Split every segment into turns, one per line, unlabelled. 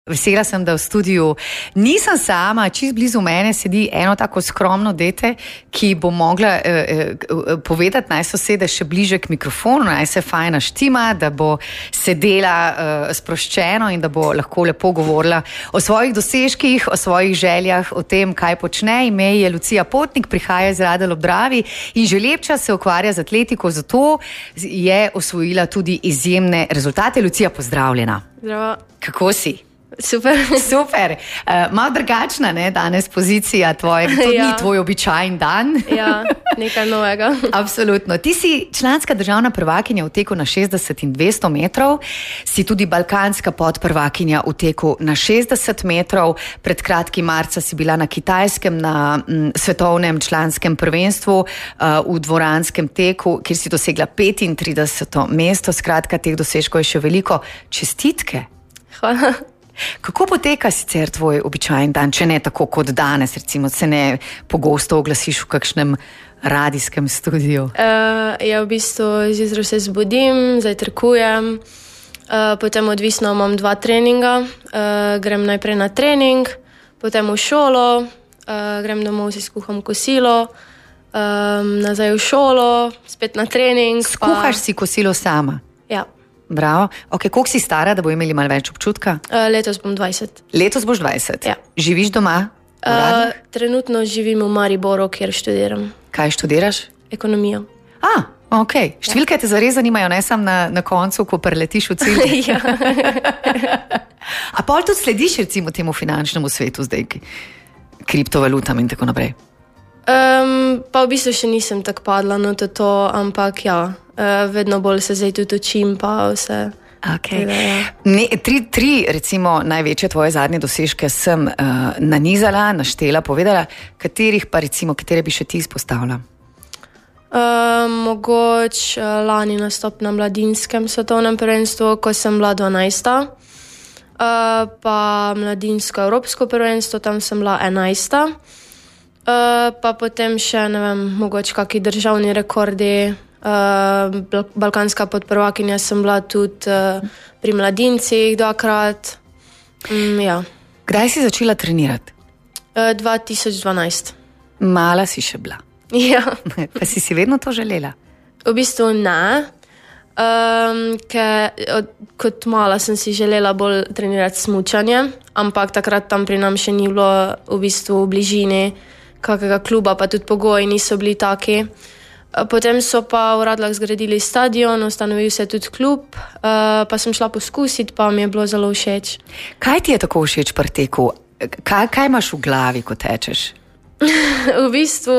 Vesela sem, da v studiu nisem sama, čist blizu mene sedi eno tako skromno dete, ki bo mogla povedati, naj sosede še bliže k mikrofonu, naj se fajn naštima, da bo sedela sproščeno in da bo lahko lepo govorila o svojih dosežkih, o svojih željah, o tem, kaj počne. Ime je Lucija Potnik, prihaja iz Radelj ob Dravi in že lep čas se ukvarja z atletiko, zato je osvojila tudi izjemne rezultate. Lucija, pozdravljena.
Zdravo.
Kako si?
Super.
Super. Malo drugačna, ne, danes pozicija tvoje, to ni tvoj običajen dan.
Ja, nekaj novega.
Absolutno. Ti si članska državna prvakinja v teku na 60 in 200 metrov, si tudi balkanska podprvakinja v teku na 60 metrov. Pred kratkim marca si bila na Kitajskem na svetovnem članskem prvenstvu v dvoranskem teku, kjer si dosegla 35. mesto. Skratka, teh dosežkov je še veliko. Čestitke.
Hvala.
Kako poteka sicer tvoj običajen dan, če ne tako kot danes, recimo se ne pogosto oglasiš v kakšnem radijskem studiu?
Ja, v bistvu zjutraj se zbudim, zajtrkujem, potem odvisno imam 2 treninga, grem najprej na trening, potem v šolo, grem domov, si skuham kosilo, nazaj v šolo, spet na trening.
Skuhaš si kosilo sama?
Ja.
Bravo. Ok, koliko si stara, da bo imeli malo več občutka?
Letos bom 20.
Letos boš 20?
Ja.
Živiš doma?
Trenutno živim v Mariboru, kjer študiram.
Kaj študiraš?
Ekonomijo.
Ok. Številke te zares zanimajo, ne samo na koncu, ko preletiš v cilj.
Ja.
A pol tudi slediš recimo temu finančnemu svetu zdaj, kriptovalutam in tako naprej?
Pa v bistvu še nisem tako padla na to, ampak ja, vedno bolj se zdaj tudi učim, pa vse.
Okay. Tri recimo največje tvoje zadnje dosežke sem nanizala, naštela, povedala, katere bi še ti izpostavila?
Mogoče lani nastop na mladinskem svetovnem prvenstvu, ko sem bila 12. Pa mladinsko evropsko prvenstvo, tam sem bila 11. Pa potem še, ne vem, mogoče kakšni državni rekordi, balkanska podprvakinja sem bila tudi pri mladincih 2-krat. Ja.
Kdaj si začela trenirati?
2012.
Mala si še bila.
Ja.
Pa si vedno to želela?
V bistvu ne, ker kot mala sem si želela bolj trenirati smučanje, ampak takrat tam pri nam še ni bilo v bistvu v bližini kakega kluba, pa tudi pogoji niso bili taki. Potem so pa v Radljah zgradili stadion, ustanovil se tudi klub, pa sem šla poskusiti, pa mi je bilo zelo všeč.
Kaj ti je tako všeč pri teku? Kaj imaš v glavi, ko tečeš?
V bistvu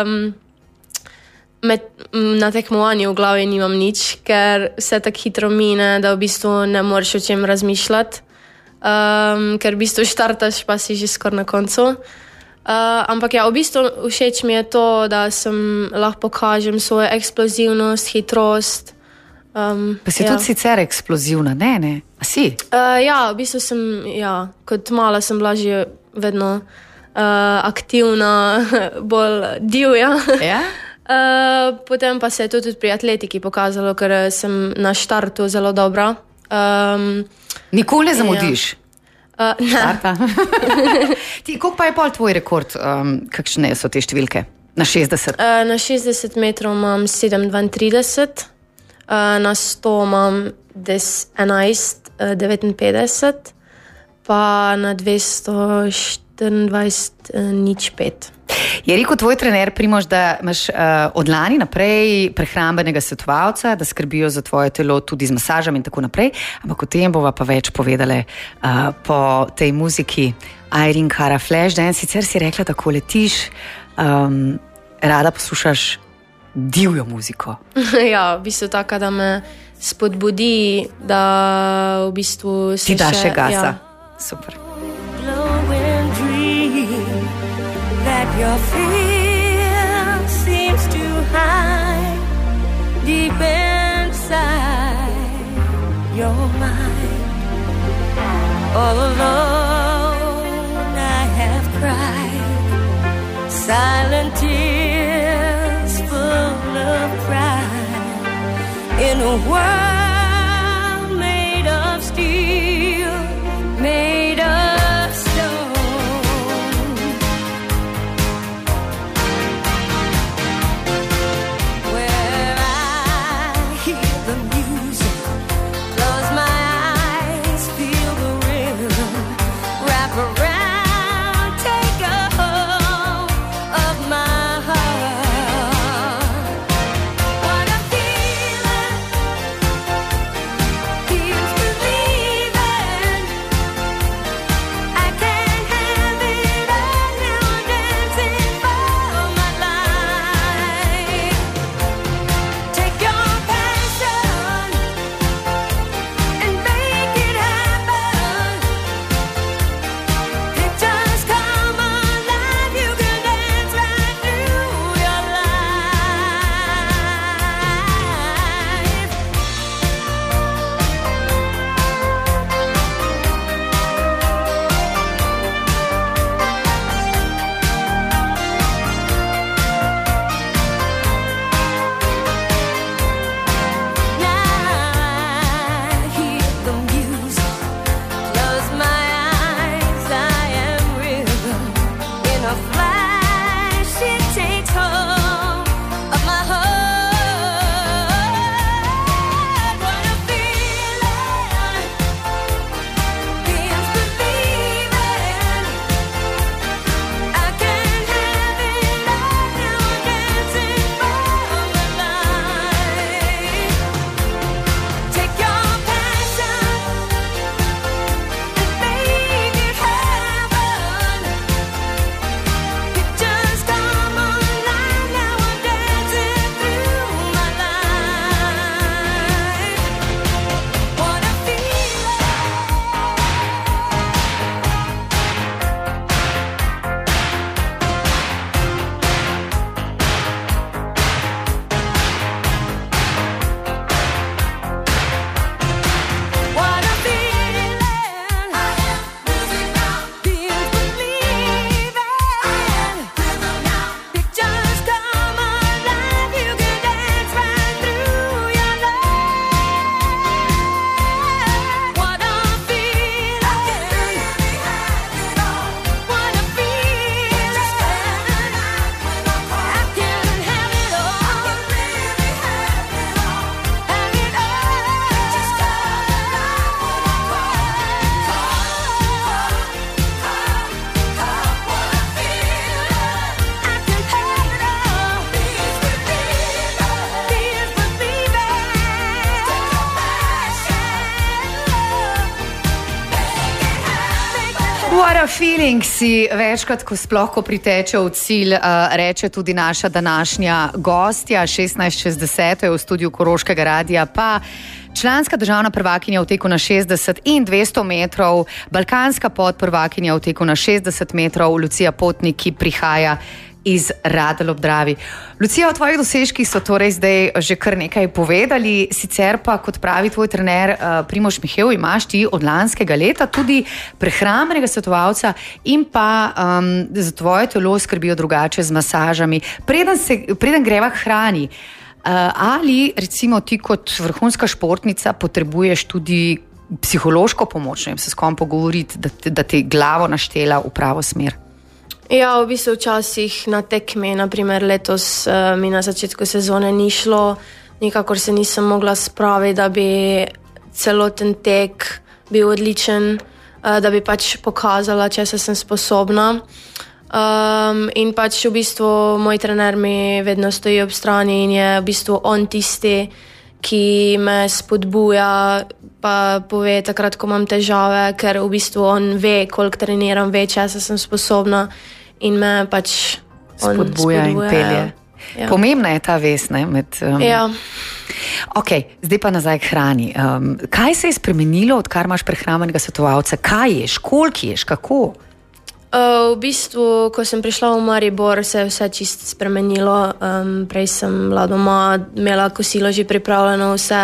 na tekmovanju v glavi nimam nič, ker vse tako hitro mine, da v bistvu ne moreš o čem razmišljati, ker v bistvu štartaš, pa si že skoraj na koncu. Ampak ja, v bistvu všeč mi je to, da sem lahko pokažem svojo eksplozivnost, hitrost.
Pa si tudi sicer eksplozivna, ne? A si?
Ja, v bistvu sem, kot mala sem bila že vedno aktivna, bolj divja.
Ja?
Potem pa se je to tudi pri atletiki pokazalo, ker sem na štartu zelo dobra.
Nikoli ne zamudiš?
Ne.
Koliko pa je pol tvoj rekord? Kakšne so te številke? Na 60?
Na 60 metrov imam 7,32, na 100 imam 11,59, pa na 224,05.
Je rekel tvoj trener Primož, da imaš od lani naprej prehrambenega svetovalca, da skrbijo za tvoje telo tudi z masažami in tako naprej, ampak o tem bova pa več povedale po tej muziki Irene Cara Flashdance. Sicer si rekla, tako letiš, rada poslušaš divjo muziko.
Ja, v bistvu taka, da me spodbudi, da v bistvu se
ti da še gasa. Ja. Super.
That your fear seems to hide deep inside your mind. All alone I have cried silent tears full of pride in a world made of steel, made
What a feeling si večkrat, ko sploh ko priteče v cilj, reče tudi naša današnja gostja. 16:60 je v studiu Koroškega radia, pa članska državna prvakinja v teku na 60 in 200 metrov, balkanska podprvakinja v teku na 60 metrov, Lucija Potnik, ki prihaja iz Radelj ob Dravi. Lucija, o tvojih dosežkih so torej zdaj že kar nekaj povedali, sicer pa, kot pravi tvoj trener Primož Mihev, imaš ti od lanskega leta tudi prehrambenega svetovalca in pa za tvoje telo skrbijo drugače z masažami. Preden greva k hrani, ali recimo ti kot vrhunska športnica potrebuješ tudi psihološko pomoč, ne vem, se s kom pogovoriti, da ti glavo naštela v pravo smer?
Ja, v bistvu včasih na tekmi, naprimer letos mi na začetku sezone ni šlo, nikakor se nisem mogla spraviti, da bi celoten tek bil odličen, da bi pač pokazala, če sem sposobna. In pač v bistvu moj trener mi vedno stoji ob strani in je v bistvu on tisti, ki me spodbuja, pa pove takrat, ko imam težave, ker v bistvu on ve, koliko treniram, ve, če sem sposobna. In me pač
spodbuja in pelje. Ja. Pomembna je ta vez, ne?
Ja.
Ok, zdaj pa nazaj k hrani. Kaj se je spremenilo, odkar imaš prehrambenega svetovalca? Kaj ješ, koliko ješ, kako?
V bistvu, ko sem prišla v Maribor, se je vse čisto spremenilo. Prej sem bila doma, imela kosilo že pripravljeno vse.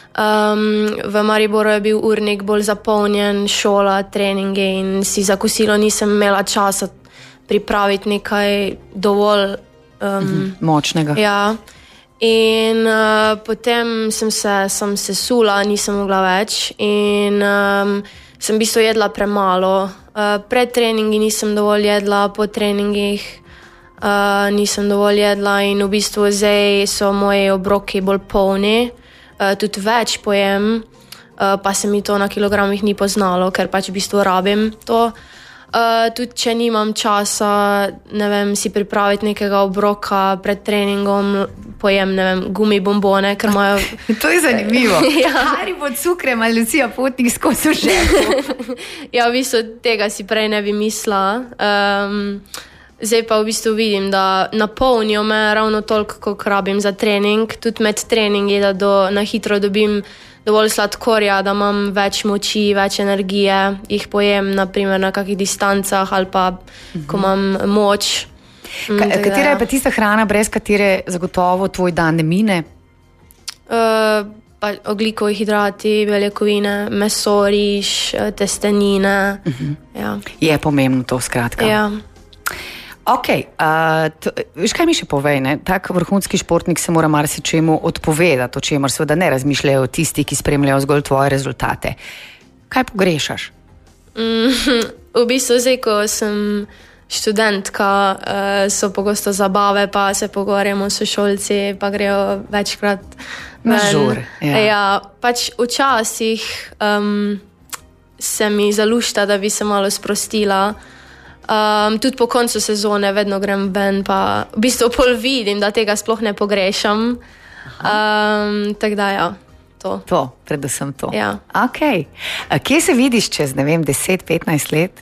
V Mariboru je bil urnik bolj zapolnjen, šola, treninge in si za kosilo nisem imela časa pripraviti nekaj dovolj
močnega.
Ja. In potem sem se sula, nisem mogla več in sem v bistvu jedla premalo. Pred treningi nisem dovolj jedla, po treningih nisem dovolj jedla in v bistvu zdaj so moji obroki bolj polni, tudi več pojem, pa se mi to na kilogramih ni poznalo, ker pač v bistvu rabim to. Tudi če nimam časa, ne vem, si pripraviti nekega obroka pred treningom, pojem, ne vem, gumi bombone, ker imajo...
To je zanimivo. Ja. Haribo cukrem ali Lucija Potnik skozi žepu.
Ja, v bistvu tega si prej ne bi mislila. Zdaj pa v bistvu vidim, da napolnijo me ravno toliko, koliko rabim za trening. Tudi med treningi, da na hitro dobim dovolj sladkorja, da imam več moči, več energije, jih pojem naprimer na kakih distancah ali pa ko imam moč.
Katera je pa tista hrana, brez katere zagotovo tvoj dan ne mine?
Ogljikovi hidrati, beljakovine, meso, riž, testenine. Ja.
Je pomembno to, skratka.
Ja.
Ok, veš kaj mi še povej, ne? Tak vrhunski športnik se mora marsičemu odpovedati, o čemer seveda ne razmišljajo tisti, ki spremljajo zgolj tvoje rezultate. Kaj pogrešaš?
V bistvu zdaj, ko sem študentka, so pogosto zabave, pa se pogovarjamo s sošolci, pa grejo večkrat
na žur.
Ja, pač včasih se mi zalušta, da bi se malo sprostila. Tudi po koncu sezone vedno grem ven, pa v bistvu pol vidim, da tega sploh ne pogrešam. Tako da ja, to.
To, predvsem to.
Ja.
Ok. Kje se vidiš čez, ne vem, 10-15 let?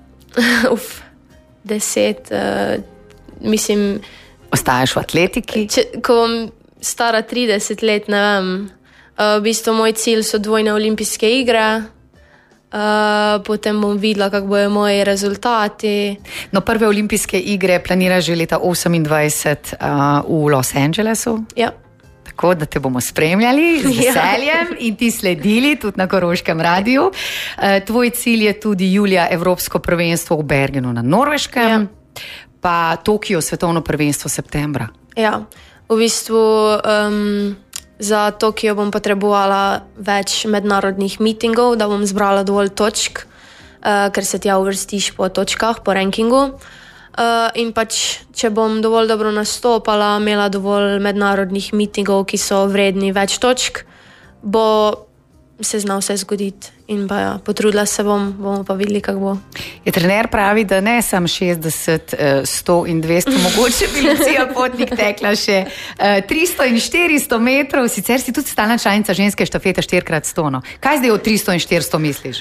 10, mislim...
Ostaješ v atletiki?
Ko bom stara 30 let, ne vem. V bistvu moj cilj so dvojne olimpijske igre. Potem bom videla, kako bojo moji rezultati.
No, prve olimpijske igre planiraš že leta 2028 v Los Angelesu.
Ja.
Tako, da te bomo spremljali z veseljem in ti sledili tudi na Koroškem radiju. Tvoj cilj je tudi julija Evropsko prvenstvo v Bergenu na Norveškem, pa Tokio svetovno prvenstvo septembra.
Ja, v bistvu... Za Tokio bom potrebovala več mednarodnih mitingov, da bom zbrala dovolj točk, ker se tja uvrstiš po točkah, po rankingu. In pač, če bom dovolj dobro nastopala, imela dovolj mednarodnih mitingov, ki so vredni več točk, bo se znal vse zgoditi. In pa ja, potrudila se bomo pa videli, kako bo.
Je trener pravi, da ne sam 60, 100 in 200, mogoče bi Lucija Potnik tekla še 300 in 400 metrov, sicer si tudi stalna članica ženske štafete 4x100. Kaj zdaj o 300 in 400 misliš?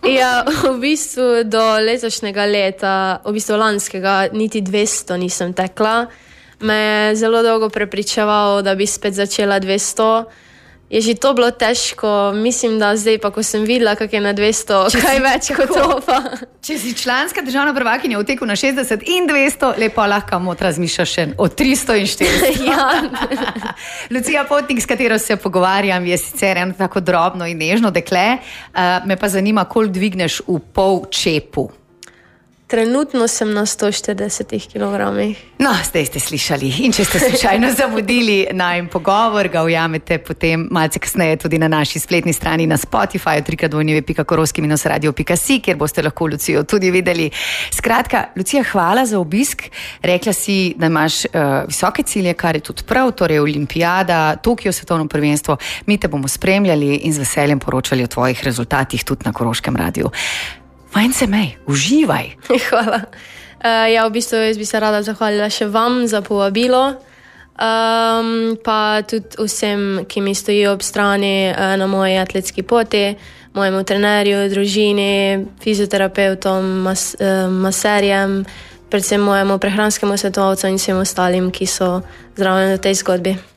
Ja, v bistvu do letošnjega leta, v bistvu lanskega, niti 200 nisem tekla. Me je zelo dolgo prepričeval, da bi spet začela 200. Je že to bilo težko, mislim, da zdaj pa, ko sem videla, kak je na 200, kaj več kot to pa.
Če si članska državna prvakinja v teku na 60 in 200, lepo lahko razmišljaš še o 300 in 400.
Ja.
Lucija Potnik, s katero se pogovarjam, je sicer eno tako drobno in nežno dekle. Me pa zanima, koliko dvigneš v pol čepu.
Trenutno sem na 140 kg.
No, zdaj ste slišali. In če ste slučajno zamudili najin pogovor, ga ujamete potem malce kasneje tudi na naši spletni strani na Spotify, www.koroski-radio.si, kjer boste lahko Lucijo tudi videli. Skratka, Lucija, hvala za obisk. Rekla si, da imaš visoke cilje, kar je tudi prav, torej Olimpijada, Tokio svetovno prvenstvo. Mi te bomo spremljali in z veseljem poročali o tvojih rezultatih tudi na Koroškem radiju. Fajn se mej, uživaj.
Hvala. Ja, v bistvu jaz bi se rada zahvalila še vam za povabilo, pa tudi vsem, ki mi stojijo ob strani na moji atletski poti, mojemu trenerju, družini, fizioterapeutom, maserjem, predvsem mojemu prehranskemu svetovalcu in vsem ostalim, ki so zraven v tej zgodbi.